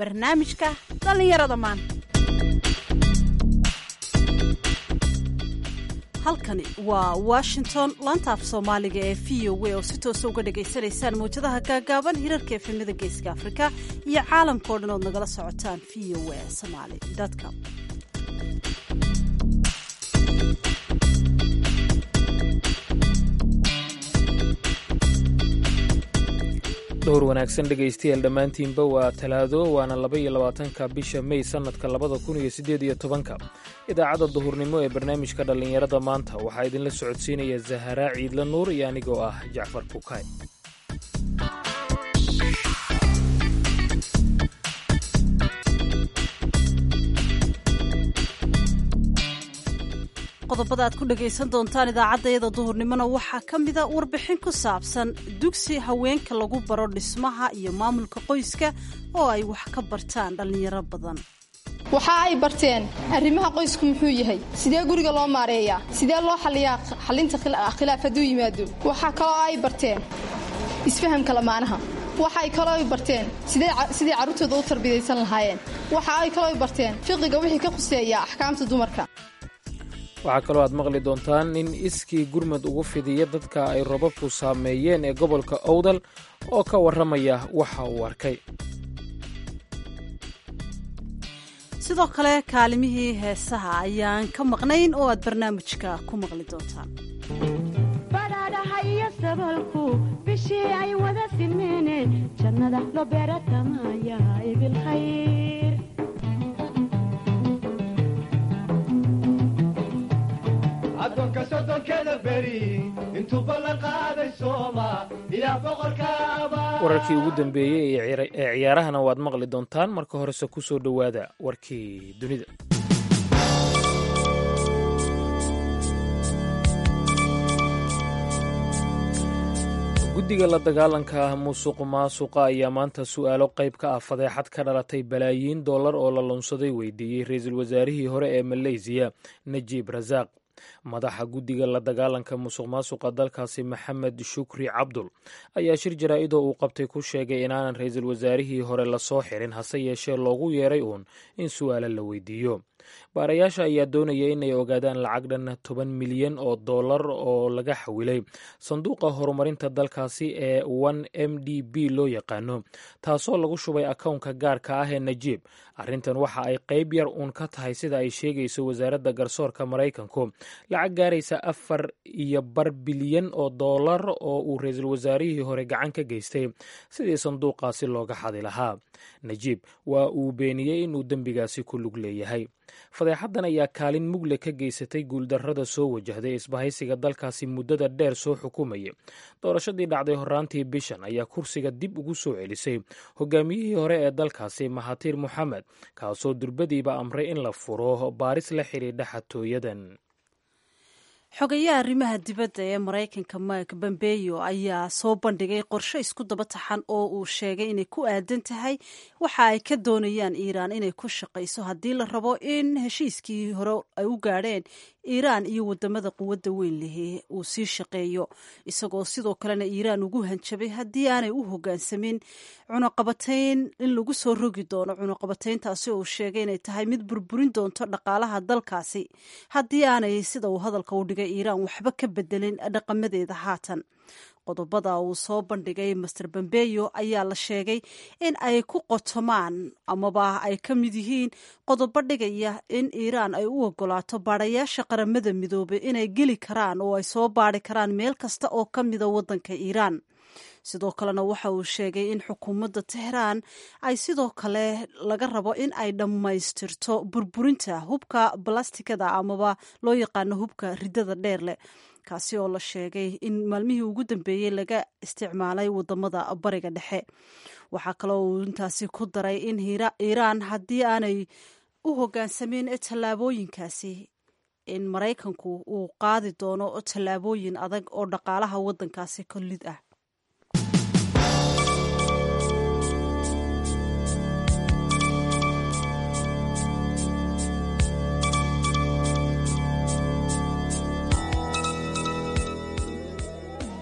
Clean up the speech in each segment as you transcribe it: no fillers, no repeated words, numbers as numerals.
barnaamijka dhallinyarada maanta. halkani waa Washington, laanta af Soomaaliga ee VOA oo si toos uga dhageysanaysaan mowjadaha gaagaaban hirarka efemada Geeska Afrika iyo caalamka oo dhan oo nagala socotaan voasomali.com. dhowr wanaagsan dhegaystayaal dhammaantiinba waa talaado waana 22-ka bisha May sanadka 2018. idaacadda duhurnimo ee barnaamijka dhallinyarada maanta waxaa idinla socodsiinaya Zahara Ciidla Nuur iyo anigoo ah Jacfar Bukaay. qodobada aad ku dhagaysan doontaan idaacaddayada duhurnimona waxaa ka mida warbixin ku saabsan dugsi haweenka lagu baro dhismaha iyo maamulka qoyska oo ay wax ka bartaan dhallinyaro badan. waxa ay barteen arrimaha qoysku muxuu yahay, sidee guriga loo maareeyaa, sidee loo xalliyaa xalinta khilaaf hadduu yimaado. waxaa kaloo ay barteen isfahamka lamaanaha. waxa ay kaloo barteen sidee carruurtooda u tarbiyaysan lahaayeen. waxa ay kaloo barteen fiqiga wixii ka khuseeya axkaamta dumarka. waxaa kaloo aad maqli doontaan in iskii gurmad ugu fidiya dadka ay robabku saameeyeen ee gobolka Owdal oo ka warramaya waxa uu arkay. sidoo kale kaalimihii heesaha ayaan ka maqnayn oo aad barnaamijka ku maqli doontaan. badhaadhahayo sabalku bishii ay wada silmeene jannada loo beeratamaya ibilkhayr. addoonka sodonkeeda beri intuu ballan qaaday sooma ilaa boqorka abaa. wararkii ugu dambeeyey ee ciyaarahana waad maqli doontaan. marka horese ku soo dhowaada warkii dunida. guddiga la dagaalanka musuqmaasuqa ayaa maanta su'aalo qayb ka ah fadeexad ka dhalatay balaayiin dollar oo la lunsaday weydiiyey ra-iisul wasaarihii hore ee Malaysiya Najiib Rasaaq. madaxa guddiga la dagaalanka musuqmaasuqa dalkaasi Maxamed Shukri Cabdul ayaa shir jaraa'id oo uu qabtay ku sheegay inaanan ra-iisul wasaarihii hore lasoo xirin, hase yeeshee loogu yeeray uun in su'aalo la weydiiyo. baarayaasha ayaa doonaya inay ogaadaan lacag dhan 10 milyan oo dollar oo laga xawilay sanduuqa horumarinta dalkaasi ee 1MDB loo yaqaano, taasoo lagu shubay akownka gaarka ah ee Najiib. arrintan waxa ay qayb yar uun ka tahay sida ay sheegayso wasaaradda garsoorka Maraykanku lacag gaaraysa 4.5 bilyan oo dollar oo uu ra-iisul wasaarihii hore gacan ka geystay sidii sanduuqaasi looga xadi lahaa. Najiib waa uu beeniyey inuu dembigaasi ku lug leeyahay. fadeexaddan ayaa kaalin mugle ka geysatay guuldarrada soo wajahday isbahaysiga dalkaasi muddada dheer soo xukumayay. doorashadii dhacday horraantii bishan ayaa kursiga dib ugu soo celisay hogaamiyihii hore ee dalkaasi Mahathir Mohamad, kaasoo durbadiiba amray in la furo baaris la xidhiidha xatooyadan. xogayaha arrimaha dibadda ee Maraykanka Mike Pompeo ayaa soo bandhigay qorshe isku daba taxan oo uu sheegay inay ku aadan tahay waxa ay ka doonayaan Iiraan inay ku shaqayso haddii la rabo in heshiiskii hore ay u gaadheen Iiraan iyo wadamada quwadda weyn leh uu sii shaqeeyo, isagoo sidoo kalena Iiraan ugu hanjabay haddii aanay u hoggaansamin cunaqabatayn in lagu soo rogi doono. cunaqabatayntaasi oo uu sheegay inay tahay mid burburin doonto dhaqaalaha dalkaasi haddii aanay sida uu hadalka u dhigay Iiraan waxba ka bedelin dhaqamadeeda haatan. qodobada uu soo bandhigay Mr. Pompeo ayaa la sheegay in ay ku qotomaan amaba ay ka mid yihiin qodobo dhigaya in Iiraan ay u ogolaato baadhayaasha qaramada midoobay inay geli karaan oo ay soo baadhi karaan meel kasta oo ka mida waddanka Iiraan. sidoo kalena waxa uu sheegay in xukuumadda Tehraan ay sidoo kale laga rabo in ay dhammaystirto burburinta hubka balastikada amaba loo yaqaano hubka ridada dheer leh, kaasi oo la sheegay in maalmihii ugu dambeeyey laga isticmaalay wadamada bariga dhexe. waxaa kaloo uu intaasi ku daray in Iiraan haddii aanay u hoggaansamin tallaabooyinkaasi in Maraykanku uu qaadi doono tallaabooyin adag oo dhaqaalaha waddankaasi ka lid ah.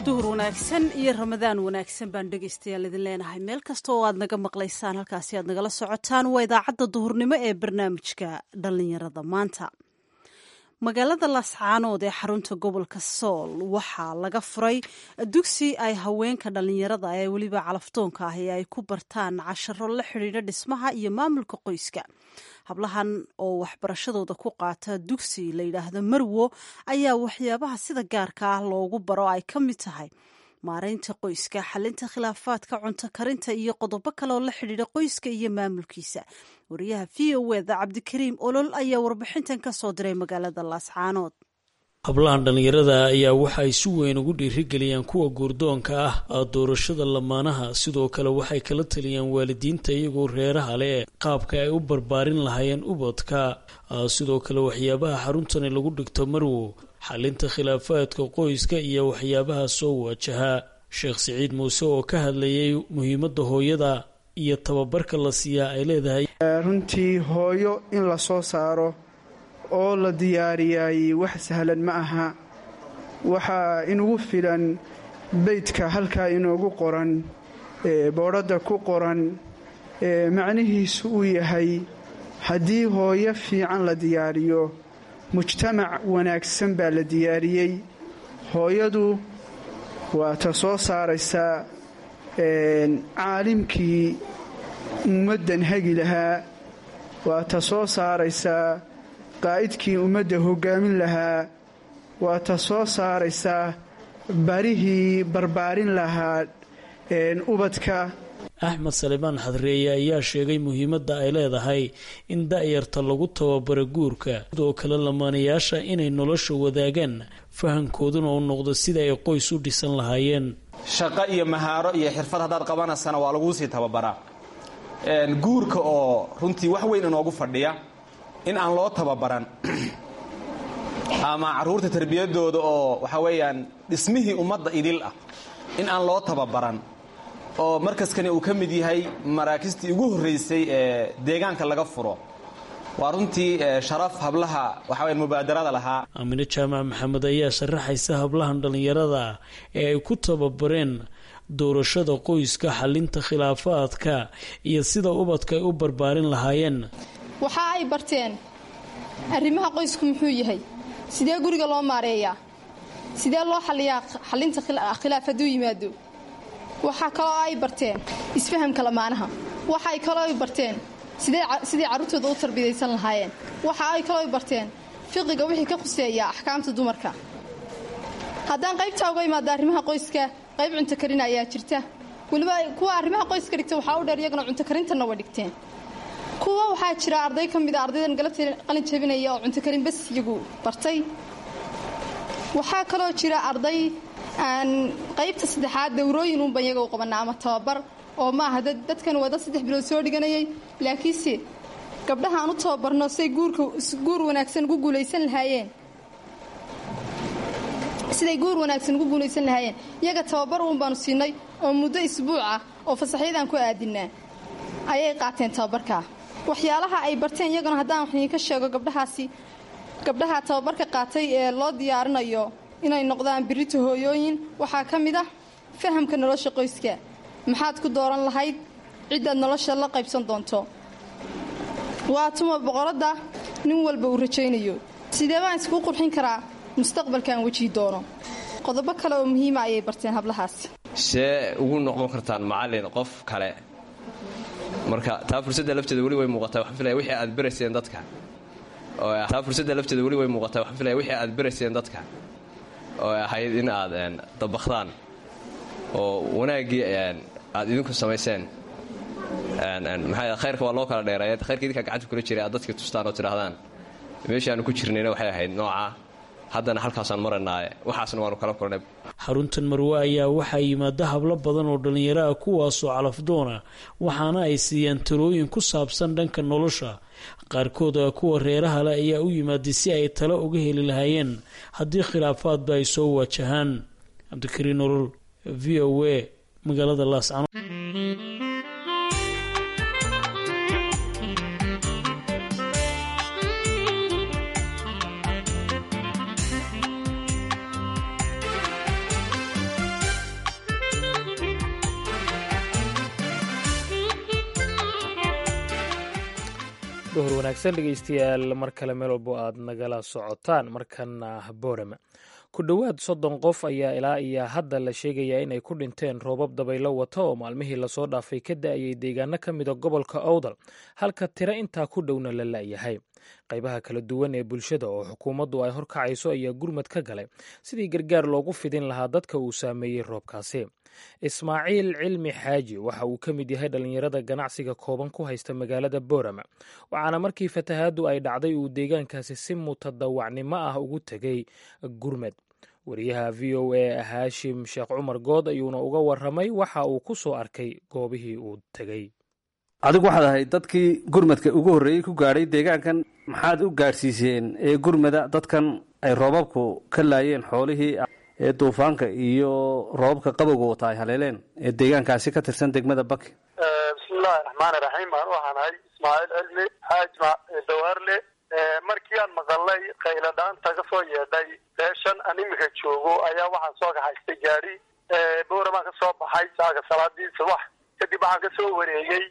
duhur wanaagsan iyo ramadaan wanaagsan baan dhegaystayaal idin leenahay meel kasta oo aad naga maqlaysaan halkaasi aad nagala socotaan waa idaacadda duhurnimo ee barnaamijka dhallinyarada maanta magaalada laascaanood ee xarunta gobolka sool waxaa laga furay dugsi ay haweenka dhallinyarada ee weliba calaftoonka ah ee ay ku bartaan casharo la xidhiidha dhismaha iyo maamulka qoyska hablahan oo waxbarashadooda ku qaata dugsi la yidhaahdo marwo ayaa waxyaabaha sida gaarka ah loogu baro ay ka mid tahay maaraynta qoyska xalinta khilaafaadka cunto karinta iyo qodobo kale oo la xidhiidha qoyska iyo maamulkiisa wariyaha v o eda cabdikariim olol ayaa warbixintan ka soo diray magaalada laascaanood hablahan dhallinyarada ayaa waxa ay si weyn ugu dhiirigeliyaan kuwa guurdoonka ah doorashada lamaanaha sidoo kale waxay kala taliyaan waalidiinta iyagoo reeraha leh qaabka ay u barbaarin lahaayeen ubadka sidoo kale waxyaabaha xaruntani lagu dhigto marwo xalinta khilaafaadka qoyska iyo waxyaabaha soo waajaha sheekh siciid muuse oo ka hadlayay muhiimadda hooyada iyo tababarka la siiyaa ay leedahay runtii hooyo in la soo saaro oo la diyaariyay wax sahlan ma aha waxaa inugu filan beydka halkaa inoogu qoran boodhadda ku qoran macnihiisu uu yahay haddii hooyo fiican la diyaariyo mujtamac wanaagsan baa la diyaariyey hooyadu waa ta soo saaraysaa caalimkii ummaddan hagi lahaa waa ta soo saaraysaa qaa'idkii ummadda hoggaamin lahaa waa ta soo saaraysaa barihii barbaarin lahaa ubadka axmed salimaan xadreeye ayaa sheegay muhiimadda ay leedahay in da'yarta lagu tababaro guurka sidoo kale lamaanayaasha inay nolosha wadaagaan fahankooduna uu noqdo sida ay qoys u dhisan lahaayeen shaqo iyo mahaaro iyo xirfad haddaad qabanaysana waa laguu sii tababaraa guurka oo runtii wax weyn inoogu fadhiya in aan loo tababaran ama carruurta tarbiyadooda oo waxaa weeyaan dhismihii ummadda idil ah in aan loo tababaran oo markaskani uu ka mid yahay maraakistii ugu horraysay ee deegaanka laga furo waa runtii sharaf hablaha waxaa weyan mubaadarada lahaa aamine jaamac maxamed ayaa sharaxaysa hablahan dhallinyarada ee ay ku tababareen doorashada qoyska xalinta khilaafaadka iyo sida ubadka ay u barbaarin lahaayeen waxa ay barteen arrimaha qoysku muxuu yahay sidee guriga loo maareeyaa sidee loo xaliyaa xalinta khilaaf hadduu yimaado waxaa kaloo ay barteen isfahamka lamaanaha waxa ay kaloo ay barteen sidee carruurtooda u tarbiyaysan lahaayeen waxa ay kaloo ay barteen fiqiga wixii ka khuseeya axkaamta dumarka haddaan qaybtaa uga imaada arrimaha qoyska qayb cunto karin ayaa jirta weliba kuwa arrimaha qoyska dhigta waxaa u dheer iyagana cunto karintanna way dhigteen kuwa waxaa jira arday ka mid a ardaydan galabta qalin jabinaya oo cunto karin bas iyagu bartay waxaa kaloo jira arday aan qaybta saddexaad dawrooyin uunban iyaga u qabanaa ama tababar oo maaha dadkan waa dad 3 bilood soo dhiganayay laakiinse gabdhaha aan u tababarno say guur wanaagsan ugu guulaysan lahaayeen siday guur wanaagsan ugu guulaysan lahaayeen iyaga tababar uun baanu siinay oo muddo isbuuc ah oo fasaxyadaan ku aadinaa ayay qaateen tababarka waxyaalaha ay barteen iyagana haddaan wax idinka sheego gabdhaha tababarka qaatay ee loo diyaarinayo inay noqdaan birito hooyooyin waxaa ka mid ah fahamka nolosha qoyska maxaad ku dooran lahayd ciddaad nolosha la qaybsan doonto waa tuma boqoradda nin walba uu rajaynayo sidee baan isku qurxin karaa mustaqbalkaan wejihi doono qodobo kale oo muhiima ayay barteen hablahaasi see ugu noqon kartaan macallin qof kale marka taa fursadda lafteeda weli way muuqataa waxaan filaya wixii aad barayseen dadka taa fursadda lafteeda weli way muuqataa waxaan filaya wixii aad barayseen dadka oo ahayd in aad dabakhdaan oo wanaaggii aad idinku samayseen maxaa khayrka waa loo kala dheereeya khayrka idinkaa gacanta kula jiray aad dadkii tustaan oo tidhaahdaan meeshaanu ku jirnayna waxay ahayd nooca haddana halkaasaan maranaaye waxaasna waanu kala kulnay xaruntan marwe ayaa waxaa yimaada hablo badan oo dhallinyaro ah kuwaasoo calafdoona waxaana ay siiyaan talooyin ku saabsan dhanka nolosha qaarkooda kuwa reeraha leh ayaa u yimaaday si ay talo uga heli lahaayeen haddii khilaafaadba ay soo waajahaan cabdikariin nolol v o a magaalada laascanood duhur wanaagsan dhegaystayaal mar kale meel walbo aad nagala socotaan markana boorama ku dhowaad 30 qof ayaa ilaa iyo hadda la sheegayaa inay ku dhinteen roobab dabaylo wata oo maalmihii lasoo dhaafay ka da'ayay deegaano ka mida gobolka Awdal halka tiro intaa ku dhowna la la'yahay qaybaha kala duwan ee bulshada oo xukuumaddu ay horkacayso ayaa gurmad ka galay sidii gargaar loogu fidin lahaa dadka uu saameeyey roobkaasi Ismaaciil Cilmi Xaaji waxa uu ka mid yahay dhalinyarada ganacsiga kooban ku haysta magaalada Boorama waxaana markii fatahaadu ay dhacday uu deegaankaasi si mutadawacnimo ah ugu tagay gurmad wariyaha VOA Haashim Sheekh Cumar Good ayuuna uga waramay waxa uu ku soo arkay goobihii uu tagay adigu waxaad ahayd dadkii gurmadka ugu horreeyay ku gaadhay deegaankan maxaad u gaadhsiiseen ee gurmada dadkan ay roobabku ka laayeen xoolihii ee duufaanka iyo roobabka qabowga wata ay haleeleen ee deegaankaasi ka tirsan degmada Baki bismillaahi raxmaani raxiim aan waxaan ahay Ismaaciil Cilmi Xaaji Dawaarle markii aan maqalay qayladhaanta ka soo yeedhay beeshan animika joogo ayaa waxaan soo kaxaystay gaari Boorama ka soo baxay saaga salaadii subax kadib waxaan ka soo wareegay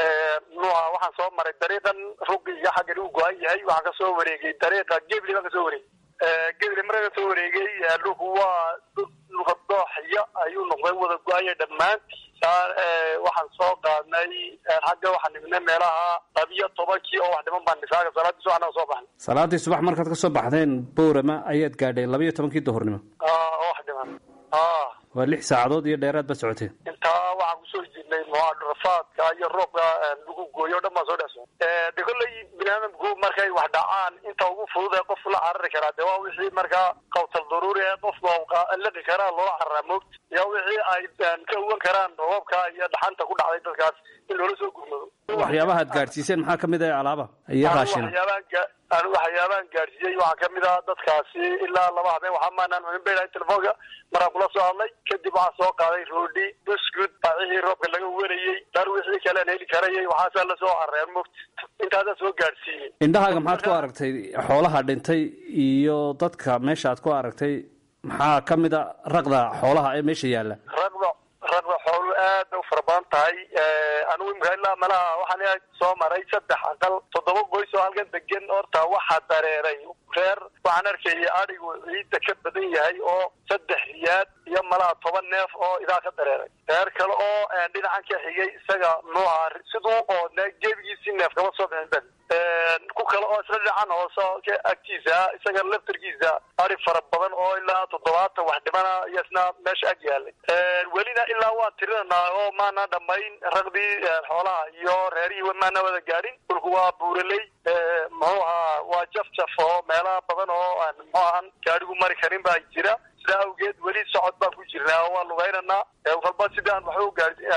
waxaan soo maray dariiqan rugi iyo xagga uu go'an yahay waxaan ka soo wareegay dariiqa Gebli ka soo wareegay Gebli markaa soo wareegay lugu waa luqadooxya ayuu noqday wada go'aya dhammaantiisa waxaan soo qaadnay xagga waxaan nimnay meelaha 12 oo wax dhiman baan nisaaga salaadii subax aan soo baxnay salaadii subax markaad ka soo baxdeen Boorama ayaad gaadhay 12 duhurnimo wax dhiman waa 6 saacadood iyo dheeraad ba socotay intaa waxaan ku soo jirnay muwaadarafaadka iyo roobka lagu gooyo dhammaan soo dhaso dekolay binaadamku markay wax dhacaan inta ugu fudud ee qof la carari kara waa wixii markaa qowtal daruuri ee qof laqi kara loo caramo iyo wixii ay ka uwan karaan roobka iyo dhaxanta ku dhacday dadkaas in loo soo gurmado waxyaabaha aad gaarsiiseen maxaa kamid ah alaaba iyo raashin waxyaabahan gaarsiiyay waxaa kamid ah dadkaasi ilaa 2 habeen waxaa maanaan cunin beelay telefoonka maraan kula soo hadlay kadib waxaa soo qaaday roodhi biscuit baacihii roobka laga warayay dar wixii kale aan heli karayay waxaasaa la soo carreer muft intaasa soo gaarsiiyey indhahaaga maxaad ku aragtay xoolaha dhintay iyo dadka meesha aad ku aragtay maxaa kamid ah raqda xoolaha ee meesha yaala raqda xoolo aad u farabadan tahay anigu ilaa malaha waxaan soo maray 3 aqal 7 qoys oo halkan degan horta waxa dareeray reer waxaan arkayay adigu ciidda ka badan yahay oo 3 riyaad iyo malaha 10 neef oo idaa ka dareeray reer kale oo dhinacan ka xigay isaga nooca sidoo oo geebigiisi neef kama soo bixin ku kale oo isla dhinacan hoose ka agtiisa isaga laftarkiisa ari fara badan oo ilaa 7 wax dhimana iyasna meesha ag yaalay welina ilaa waa tirinaa oo maana dhamayn raqdi xoolaha iyo reerihii maana wada gaadhin dhulku waa buuraley waa jafjaf oo meelaha badan oo aan gaadhigu mari karin baa jira sida awgeed weli socod baan ku jirnaa oo waan lugaynanaa walba sidaan wax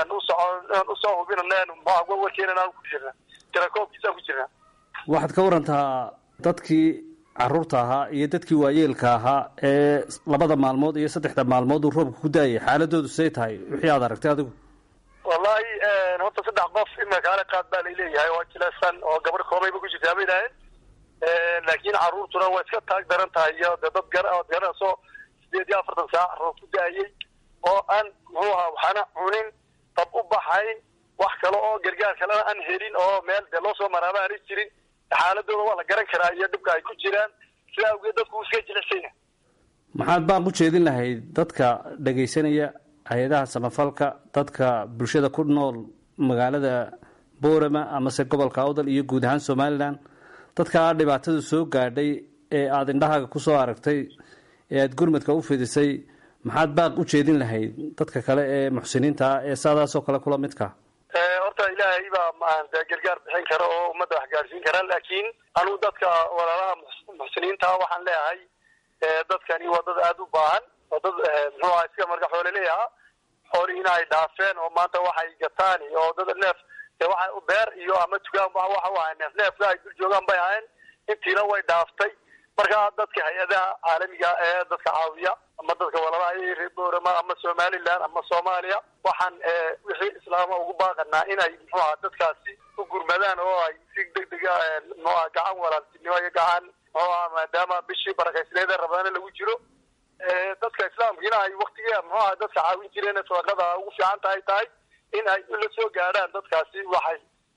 u soo hubinanaa warkeenanaan ku jirnaa tirakoobkiisaan ku jirnaa waxaad ka warantaa dadkii carruurta ahaa iyo dadkii waayeelka ahaa ee 2 maalmood iyo 3 maalmood uu roobka ku daayay xaaladoodu say tahay wixii aad aragtay adigu wallahi horta 3 qof imakaale qaad baa leeyahay oo jilesan oo gabar koobayba ku jirtaa bay dhahayn laakiin carruurtuna waa iska taag daran tahay iyo dad garasoo 48 saac roob ku daayay oo aan waxaana cunin dab u baxayn wax kale oo gargaar kalena aan helin oo meel de loo soo maraaba aan jirin xaaladooda waa la garan karaa iyo dhibka ay ku jiraan sida awgeed dadku iska jilicsanaya maxaad baan ku jeedin lahayd dadka dhagaysanaya hay-adaha samafalka dadka bulshada ku nool magaalada Boorama amase gobolka Awdal iyo guud ahaan Somaliland dadka dhibaatadu soo gaadhay ee aad indhahaaga ku soo aragtay ee aad gurmadka u fidisay maxaad baan u jeedin lahayd dadka kale ee muxsiniinta ee saadaasoo kale kula midka horta ilaahay baa gargaar bixin kara oo ummadda wax gaarsiin kara laakiin anigu dadka walaalaha muxsiniinta waxaan leeyahay dadkani waa dad aad u baahan oo dad iska marka xoolo leeyaha xoolihiina ay dhaafeen oo maanta waxay gataan oo dad neef waxa u beer iyo ama tugaan waxa waa neefka ay dul joogaan bay ahayn intiina way dhaaftay marka dadka hay-adaha caalamiga ee dadka caawiya ama dadka walaalaha ee Boorama ama Somaliland ama Soomaaliya waxaan wixii islaama ugu baaqanaa inay dadkaasi u gurmadaan oo ay si degdeg ah gacan walaaltinimo iyo gacan maadaama bishii barakaysineed Ramadaan lagu jiro dadka islaamkiina ay waqtiga dadka caawin jireen sadaqada ugu fiican tahay in ay la soo gaaraan dadkaasi waxay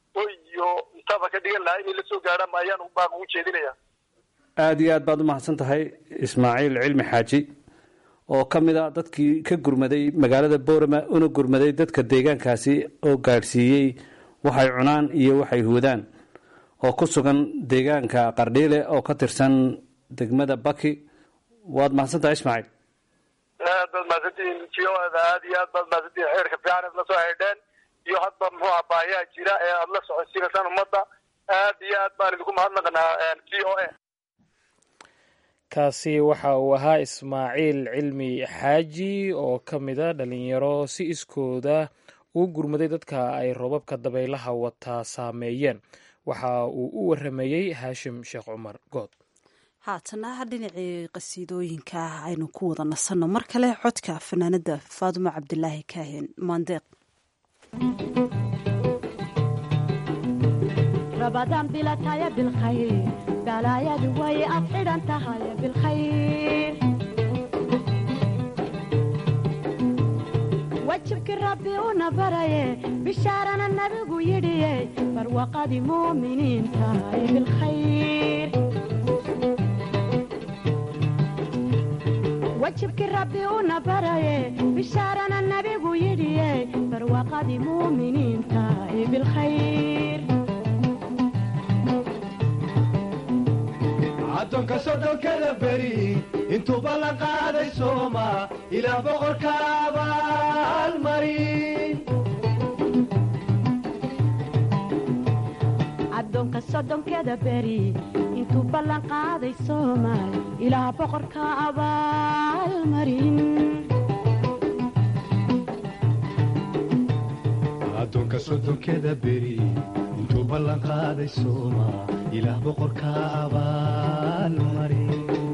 hoy iyo intaba ka dhigan lahaa inay la soo gaadhaan ayaan baaq ugu jeedinaya. aada iyo aad baad u mahadsan tahay ismaaciil cilmi xaaji oo ka mid a dadkii ka gurmaday magaalada boorama una gurmaday dadka deegaankaasi oo gaadhsiiyey waxay cunaan iyo waxay huwadaan oo ku sugan deegaanka qardhiile oo ka tirsan degmada baki. waad mahadsan tahay ismaaciil. aad baad mahadsantihiin jiyoada, aad iyo aad baad mahadsantihiin xeerka fiican aad la soo haydheen iyo hadba muxuu aha baahiyaa jira ee aada la socodsiinaysaan ummadda. aad iyo aad baan idinku mahadnaqanaa VOA. kaasi waxa uu ahaa ismaaciil cilmi xaaji oo ka mida dhalinyaro si iskooda uu gurmaday dadka ay roobabka dabaylaha wataa saameeyeen. waxa uu u waramayey haashim sheekh cumar good. haatana dhinacii qasiidooyinka aynu ku wada nasanno mar kale codka fanaanada faadumo cabdilaahi kaahin maandeeq. رمضان بلا تايا بالخير بلايا دوي أفعل أنت هاي بالخير وجهك ربي ونبري بشارنا النبي ويدي فروقة دي مؤمنين تاي بالخير وجهك ربي ونبري بشارنا النبي ويدي فروقة دي مؤمنين تاي بالخير addoonka soddonkada beri intuu ballan qaaday sooma ilaa boqorka abaalmarin. addoonka soddonkada beri intuu ballan qaaday soomaal ilaa boqorka abaalmarin. addoonka soddonkada beri intuu ballan qaaday sooma ilaah boqorka abaalmarin.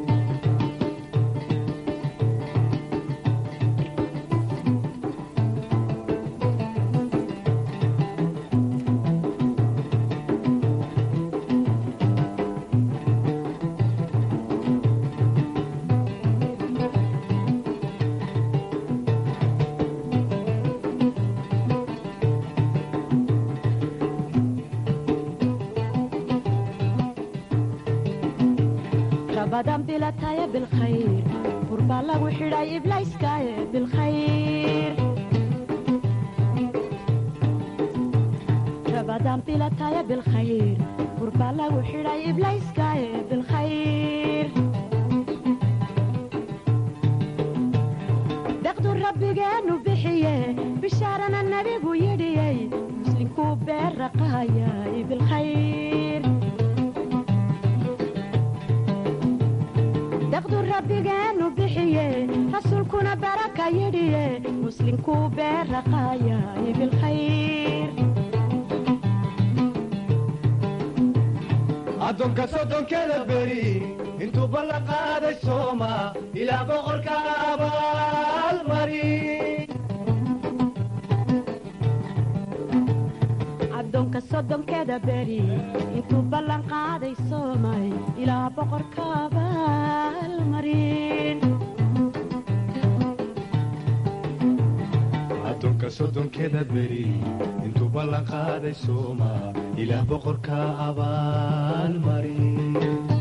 رمضان بلا تايا بالخير قربا لغو حراي إبلايس كايا بالخير رمضان بلا تايا بالخير قربا لغو حراي إبلايس كايا بالخير دقدو ربي جانو بحيه بشارنا النبي ويدي مسلم كوبير رقايا بالخير دقدو ربي جانو بحيه رسولكنا بركة يديه مسلم كوبير رقايا بالخير addoonka soddonkada beri intuu ballan qaaday sooma ilaa boqorka abaalmarin. addoonka soddonkada beri intuu ballan qaaday soomay ilaa boqorka abaalmarin. addoonka soddonkada beri intuu ballan qaaday sooma ilaah boqorka abaalmarin.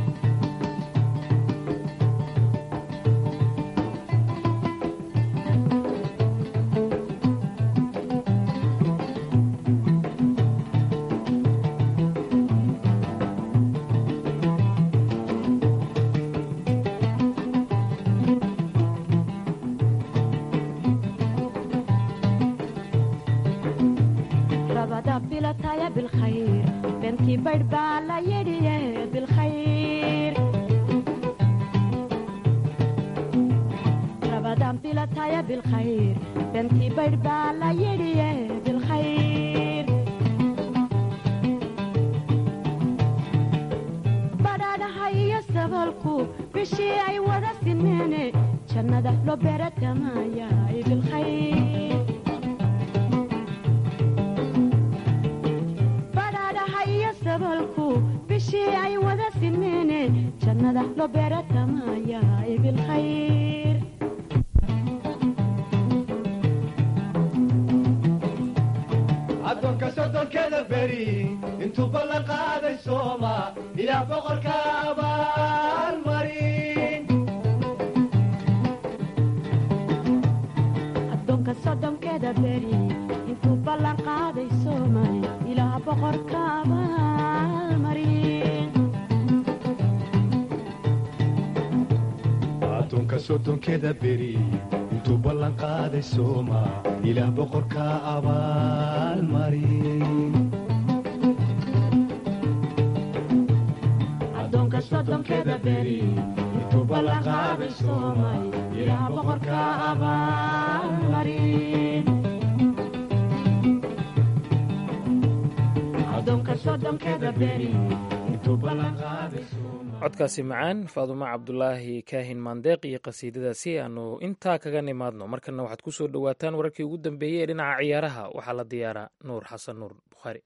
رمضان بلا تايا بالخير بنتي بربالة يدي بالخير رمضان بلا تايا بالخير بنتي بربالة يدي بالخير بدانا هيا سبالكو بشي اي ودا سنيني جنة لو بيرت مايا بالخير sabalku bishii ay wada sinmeene jannada loo beeratamaya bilkhayr addoonka soddonkada beri boqorka abaalmarin addoonka soddonkeeda beri intuu ballan qaaday soomay ilaah boqorka abaalmarin addoonka soddonkeeda beri intuu ballan qaaday sooma ilaah boqorka abaalmarin addoonka soddonkeeda beri intuu ballan qaaday soomay ilaah boqorka abaalmarin addoonka soddonkeeda beri intuu ballan qaaday codkaasi macaan faadumo cabdulaahi kaahin maandeeq iyo qasiidadaasi aanu intaa kaga nimaadno markana waxaad ku soo dhowaataan wararkii ugu dambeeyey ee dhinaca ciyaaraha waxaa la diyaaraa nuur xasan nuur bukhaari.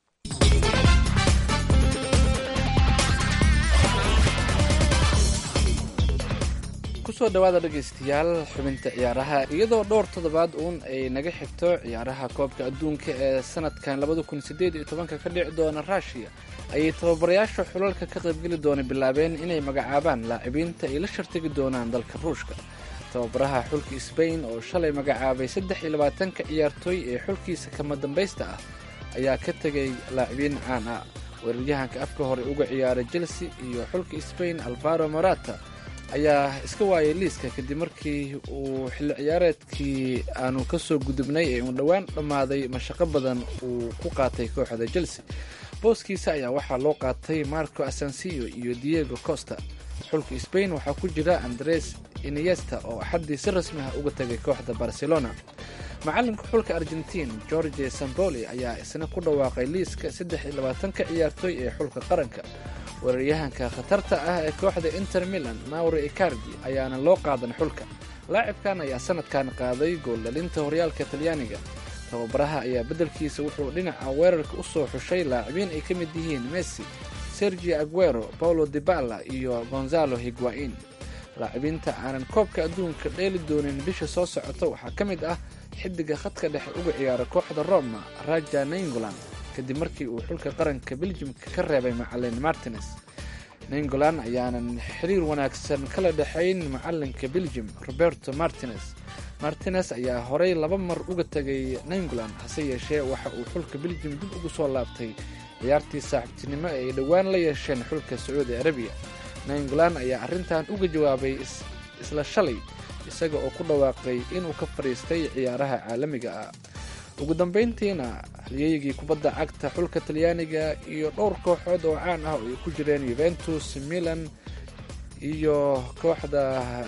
kusoo dhawaada dhegaystayaal xubinta ciyaaraha iyadoo dhowr toddobaad uun ay naga xigto ciyaaraha koobka adduunka ee sanadkan 2018 ka dhici doona ruushiya ayay tababarayaasha xulalka ka qaybgeli doona bilaabeen inay magacaabaan laacibiinta ay la shartigi doonaan dalka ruushka. tababaraha xulka Spain oo shalay magacaabay 23 ciyaartooy ee xulkiisa kama dambaysta ah ayaa ka tagay laacibiin caan ah. weeraryahanka afka hore uga ciyaaray Chelsea iyo xulka Spain Alvaro Morata ayaa iska waayay liiska kadib markii uu xilli ciyaareedkii aanu ka soo gudubnay ee uu dhowaan dhammaaday mashaqo badan uu ku qaatay kooxda Chelsea. booskiisa ayaa waxaa loo qaatay Marco Asensio iyo Diego Costa. xulka Spain waxaa ku jira Andres Iniesta oo xaddii si rasmi ah uga tagay kooxda Barcelona. macalinka xulka Argentina Jorge Sampaoli ayaa isna ku dhawaaqay liiska 23 ciyaartooy ee xulka qaranka. weeraryahanka khatarta ah ee kooxda Inter Milan Mauro Icardi ayaana loo qaadan xulka. laacibkan ayaa sanadkan qaaday gool dhalinta horyaalka Talyaaniga. tababaraha ayaa beddelkiisa wuxuu dhinaca weerarka u soo xushay laacibiin ay ka mid yihiin Messi, Sergio Aguero, Paulo Dybala iyo Gonzalo Higuain. laacibiinta aanan koobka adduunka dheeli doonin bisha soo socota waxaa ka mid ah xidiga khadka dhexe uga ciyaara kooxda Roma Raja Nainggolan kadib markii uu xulka qaranka Belgiumka ka reebay macallin Martinez. Nainggolan ayaanan xiriir wanaagsan kala dhexayn macallinka Belgium Roberto Martinez ayaa horey 2 mar uga tagay Nainggolan hase yeeshee waxa uu xulka Belgium dib ugu soo laabtay ciyaartii saaxiibtinimo ee ay dhowaan la yeesheen xulka Sacuudi Arabiya. Nainggolan ayaa arrintan uga jawaabay isla shalay isaga oo ku dhawaaqay inuu ka fariistay ciyaaraha caalamiga ah. ugu dambeyntiina halyeeyigii kubadda cagta xulka Talyaaniga iyo dhowr kooxood oo caan ah oo ay ku jireen Juventus, Milan iyo kooxda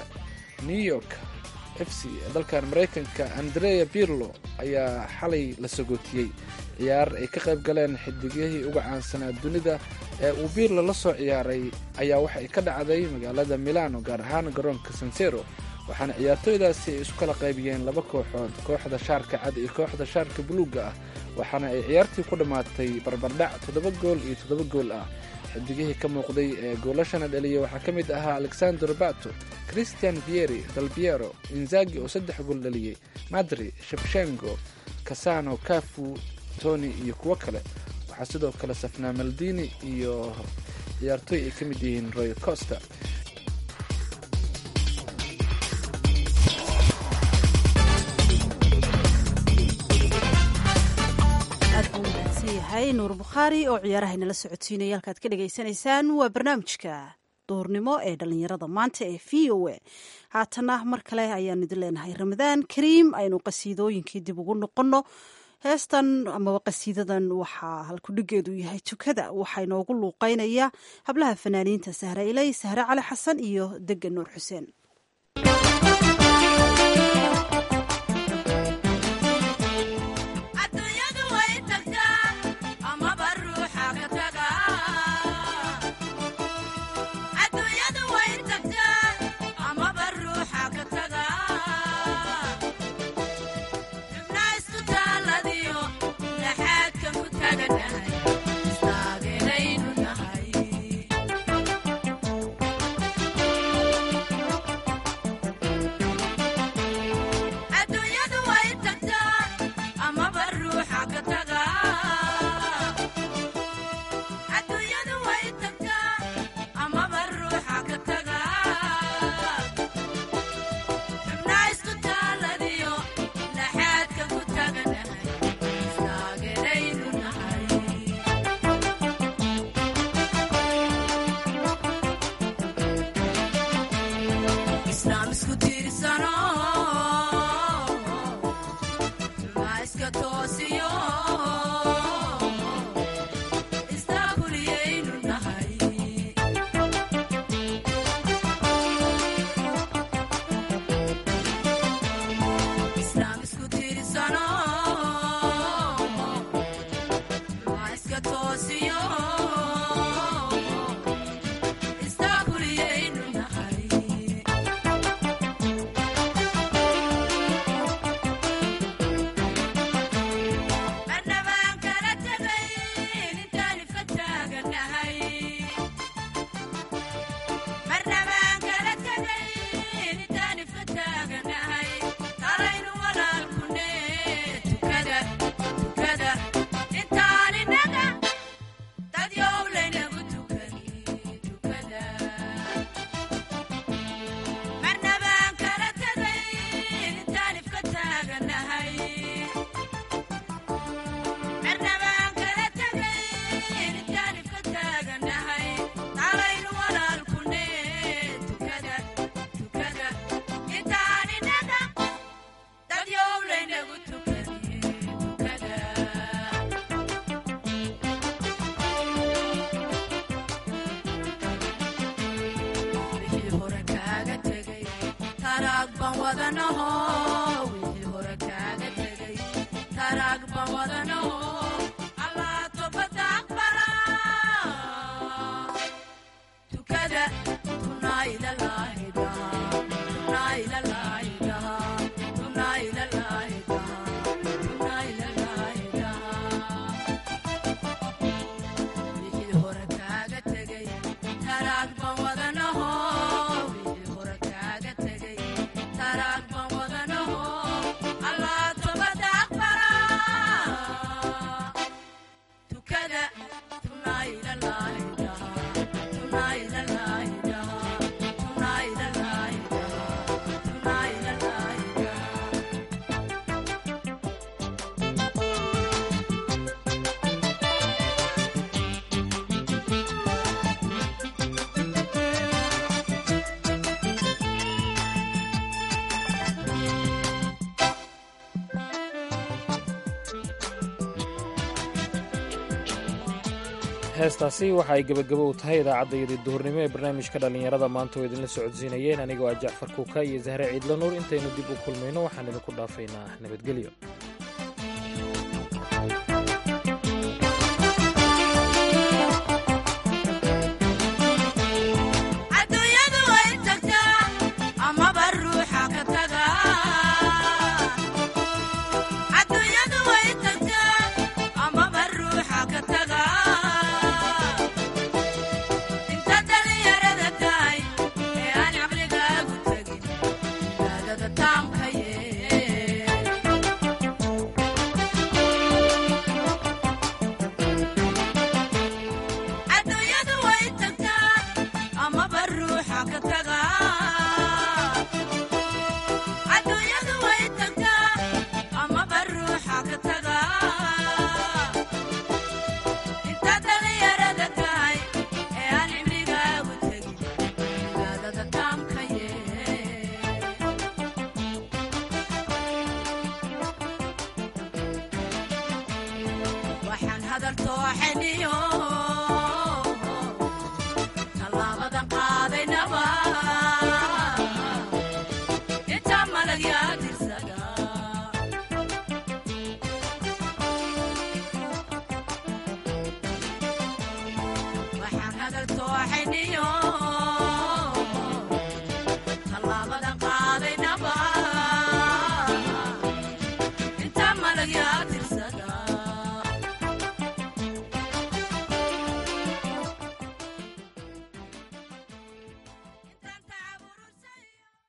New York FC dalkan Mareykanka Andrea Pirlo ayaa xalay la sagootiyey. ciyaar ay ka qayb galeen xidigihii uga caansanaa dunida ee uu Pirlo la soo ciyaaray ayaa waxay ka dhacday magaalada Milano gaar ahaan garoonka San Siro. waxaana ciyaartooydaasi ay isu kala qaybiyeen 2 kooxood, kooxda shaarka cad iyo kooxda shaarka buluuga ah, waxaana ay ciyaartii ku dhammaatay barbardhac 7 gool iyo 7 gool ah. xidigihii ka muuqday ee goolashana dhaliyay waxaa ka mid ahaa Alexandro Bato, Christian Vieri, Del Piero, Inzaghi oo 3 gool dhaliyay, Madri, Shevchenko, Cassano, Cafu, Toni iyo kuwo kale. waxaa sidoo kale safnaa Maldini iyo ciyaartooy ay ka mid yihiin Roy Costa. nuur bukhaari oo ciyaaraha inala socodsiinaya halkaad ka dhagaysanaysaan waa barnaamijka duurnimo ee dhallinyarada maanta ee v o a. haatana mar kale ayaan idin leenahay ramadaan kariim. aynu qasiidooyinkii dib ugu noqonno. heestan amaba qasiidadan waxaa halkudhigeedu yahay tukada. waxaa inoogu luuqeynaya hablaha fanaaniinta Sahre Ilay, Sahre Cali Xasan iyo Degan Nuur Xuseen. heestaasi waxa ay gebagabo u tahay idaacaddayadii duhurnimo ee barnaamijka dhallinyarada maanta oo idinla socodsiinayeen anigoo ah jacfar kuuka iyo zahre ciidla nuur intaynu dib u kulmayno waxaan idinku dhaafaynaa nabadgelyo. waxaan hadal tooxiniyo tallaabada